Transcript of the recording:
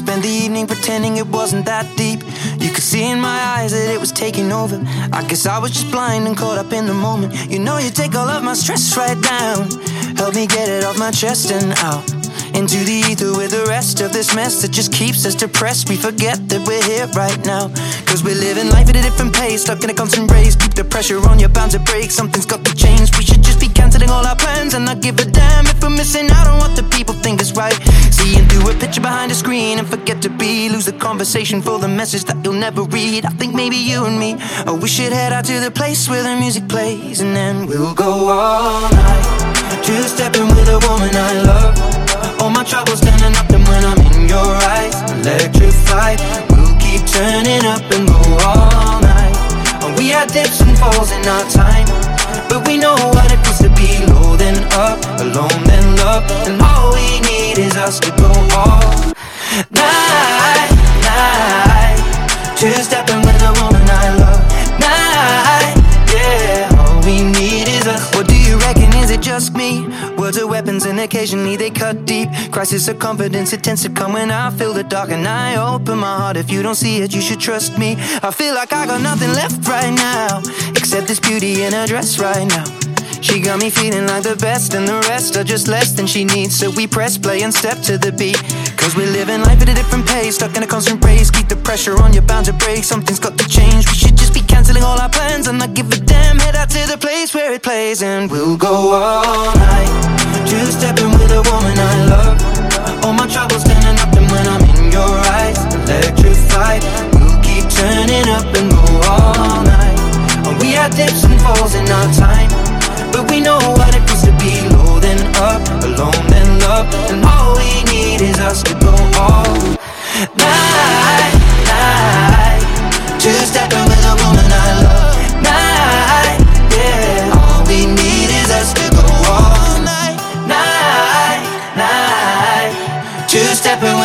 spent the evening pretending it wasn't that deep. You could see in my eyes that it was taking over. I guess I was just blind and caught up in the moment. You know you take all of my stress right down. Help me get it off my chest and out into the ether with the rest of this mess that just keeps us depressed. We forget that we're here right now, cause we're living life at a different pace, stuck in a constant race. Keep the pressure on, you're bound to break. Something's got to change. We should just be cancelling all our plans and not give a damn if we're missing out on what the people think is right. Seeing through a picture behind a screen and forget to be. Lose the conversation for the message that you'll never read. I think maybe you and me, oh, we should head out to the place where the music plays, and then we'll go all night, two-stepping with a woman I love. All my troubles standing up, and when I'm in your eyes, electrified. We'll keep turning up and go all night. And we had dips and falls in our time, but we know what it feels to be low then up, alone then love. And all we need is us to go all night, night, two-stepping with a woman I love. Night, yeah, all we need is us. What do you reckon, is it just me? Words are weapons and occasionally they cut deep. Crisis of confidence, it tends to come when I feel the dark and I open my heart. If you don't see it, you should trust me. I feel like I got nothing left right now except this beauty in her dress right now. She got me feeling like the best, and the rest are just less than she needs. So we press play and step to the beat, cause we're living life at a different pace, stuck in a constant race. Keep the pressure on, you're bound to break. Something's got to change. We should just be cancelling all our plans and not give a damn. Head out to the place where it plays, and we'll go all night, two-stepping with a woman I love. All my troubles standing up, and when I'm in your eyes, electrified. We'll keep turning up and go all night. And we had dips and falls in our time, but we know what it feels to be low then up, alone then love. And all we need is us to go all night, night, two-stepping with a woman I love. Night, yeah, all we need is us to go all night, night, night, two-stepping